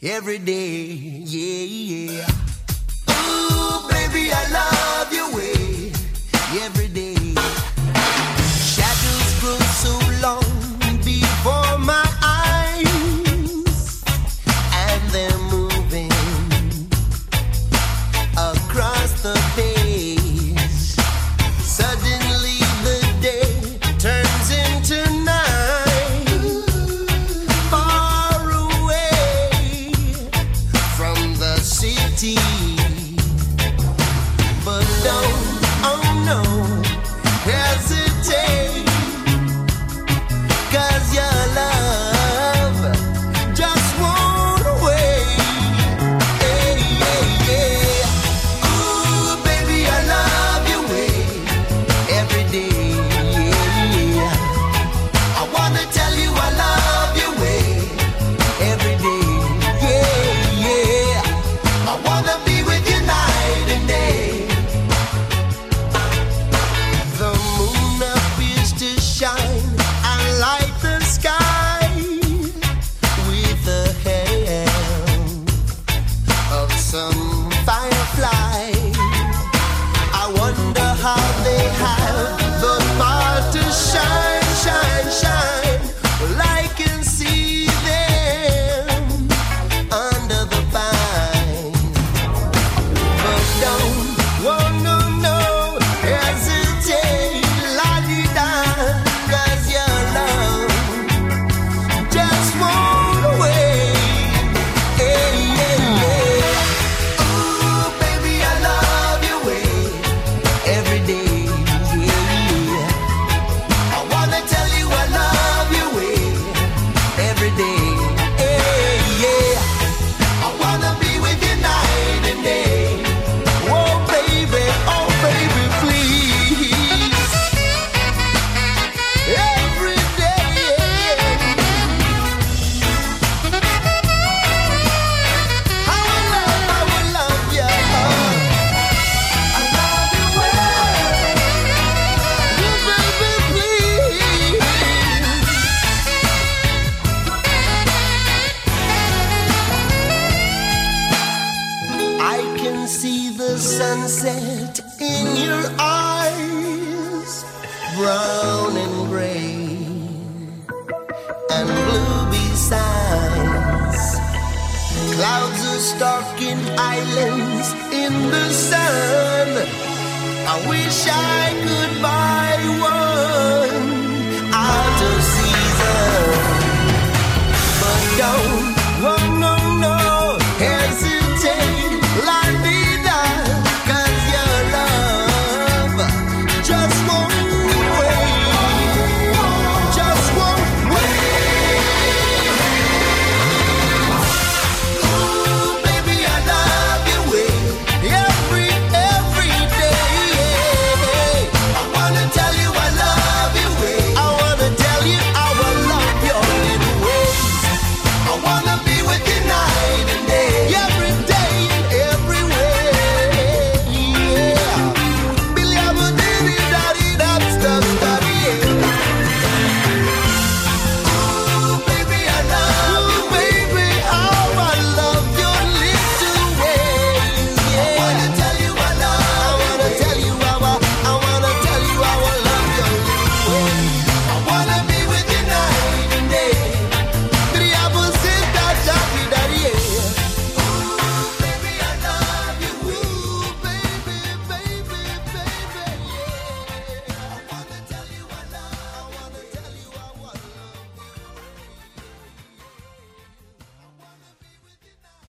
every day, yeah, yeah. Ooh, baby, I love your way every day. Shadows grow so long before my eyes, and they're moving across the page. Suddenly the day turns into night, far away from the city. But don't, oh no, hesitate, 'cause your love just won't wait. Hey, hey, yeah. Ooh, baby, I love your way every day. Yeah. I wanna tell you I love your way every day. Yeah, yeah. I wanna be with you night and day. The moon appears to shine and light the sky with the help of some firefly. I wonder how they have the power to shine, shine, shine. Well, I can see them under the vine. But don't, oh no, no, hesitate, la-di-da, 'cause your love just won't wait. Hey, yeah, yeah. Ooh, baby, I love your way every day. Yeah. I wanna tell you I love your way every day. Hey, yeah. I wanna be with you night and day. Oh baby, please. Every day. I will love you. I love you well. Oh, baby, please. I can see the sunset in your eyes, brown and gray and blue besides. Clouds are stalking islands in the sun. I wish I could buy one